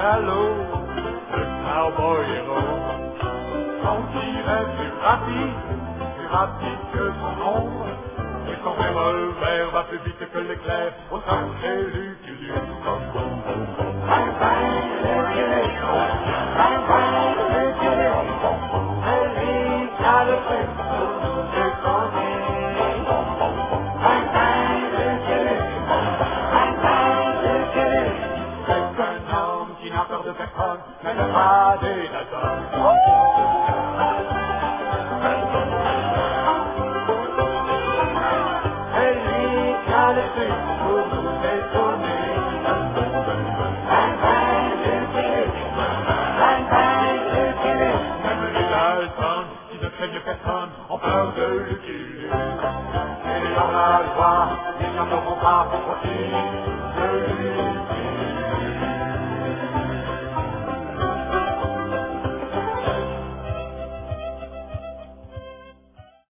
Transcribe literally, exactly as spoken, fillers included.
l'eau, le cowboy héros. Son tir est plus rapide, plus rapide que son ombre, et son revolver va plus vite que l'éclair au sacré Lucky Luke. Bang bang, Lucky Luke, bang bang, Lucky Luke, c'est lui qui a le truc pour nous déconner. Bang bang, Lucky Luke, bang bang, Lucky Luke, c'est un homme qui n'a peur de personne, mais ne pas des Dalton. C'est lui qui a le truc pour nous déconner. Bang bang, Lucky Luke, bang bang, Lucky Luke, même les Dalton qui ne craignent personne ont peur de Lucky Luke. Et dans la loi, ils n'en auront pas aussi.